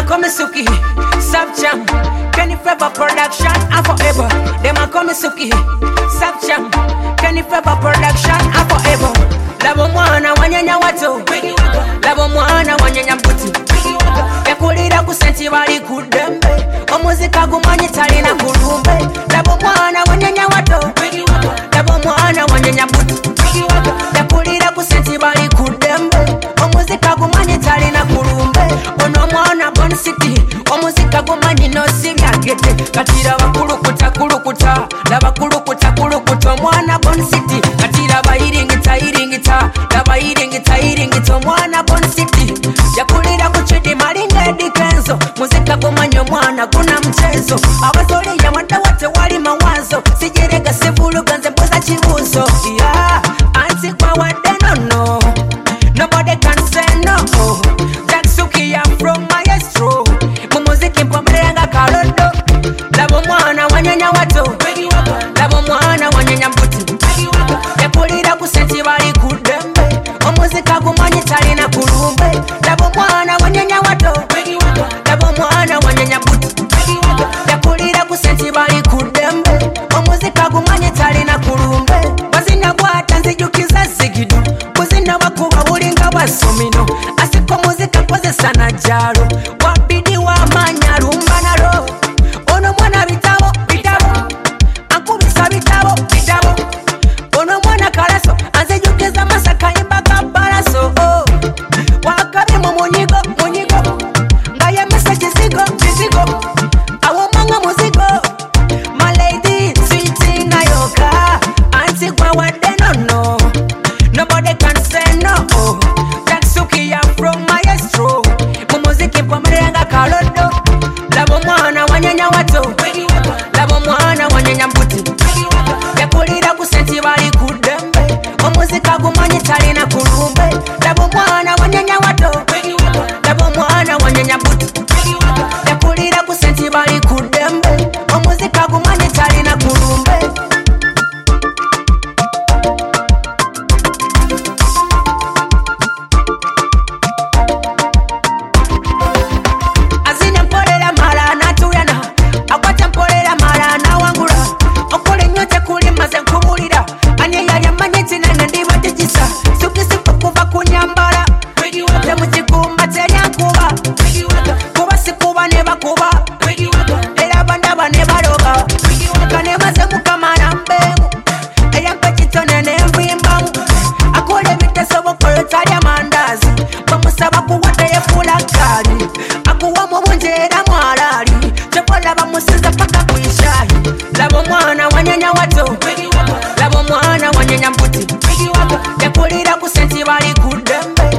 call me Suki, Subjam, Kenny Fever Production, and forever. Them a call me Suki, Subjam, Kenny Fever Production, and forever. Labo mwana wanyanya watu, labo mwana wanyanya mbuti. Yakulira kusenti bali kudembe, omuzika gumanyi talina kulumbe. Labo mwana wanyanya watu, labo mwana wanyanya mbuti. Yakulira kusenti bali kudembe, omuzika gumanyi talina kulumbe. Ono mwana Bon City, omuzika gumanyi no sibyagete. Katira bakulukuta kulukuta, laba kulukuta kulukuta. Mwana Bon City, katira bayiringita iringita, laba iringita iringita. Mwana Bon City, yakulira kuchidi malinga edikenzo. Muzika gumanyi mwana kuna mchezo. Abasoli ya mwanda wate wali mawazo, sijerega sivuluga nze mboza chibuzo. Yeah, anti kwa wade no, nobody can say no. Jack Suki, I'm from Maestro. Mumuziki mpombelenga karodo. Labo mwana wanyanya watu, labo mwana wanyanya mbuti. Yakulira kusenti bali kudembe, omuzika gumanyi talina kulumbe. Labo mwana wanyanya watu, labo mwana wanyanya mbuti. Yakulira kusenti bali kudembe, omuzika gumanyi talina kulumbe. Bazina bwata nzijukiza zigido, buzina bakuba bulinga bwasomino. Asiko muzika kozesa na jalo, wabidi wa manya lumba nalo. Ono mwana bitabo, ankubisa bitabo. Ono mwana kalaso, anzijukiza masaka imbaka balaso. Wakabi mu munyigo, nga ye message zigo. Awo manga muzigo, my lady sweet na yoka. Anti kwa wade no, nobody can say no. Jack Suki, I'm from Maestro. Mumuziki mpombelenga karodo. Labo mwana wanyanya watu, labo mwana wanyanya mbuti. Yakulira kusenti bali kudembe, omuzika gumanyi talina kulumbe. Labo mwana wanyanya watu, labo mwana wanyanya mbuti. Yakulira kusenti bali kudembe, omuzika gumanyi talina kulumbe. Azine mpolera mara natuyana, akwata mpolera mara na wangula. Okole nyote kuli maze nkubulira, anye yali amanyiti nene ndibatigisa. Sukisipa kuva kunyambala, temukigumba teryankuba. Kuba sikuba ne bakuba, era bandaba ne baloga. Kane maze mukamana mbemu, eyampe kitone nenvimbamu. Akole ebitesobokolo talya mandazi, bamusaba kuwata yefula kali. Akuwa mu bungi era mwalali, tekola bamusiza paka kwishahi. Labo mwana wanyanya watu, labo mwana wanyanya mbuti. Yakulira kusenti bali kudembe,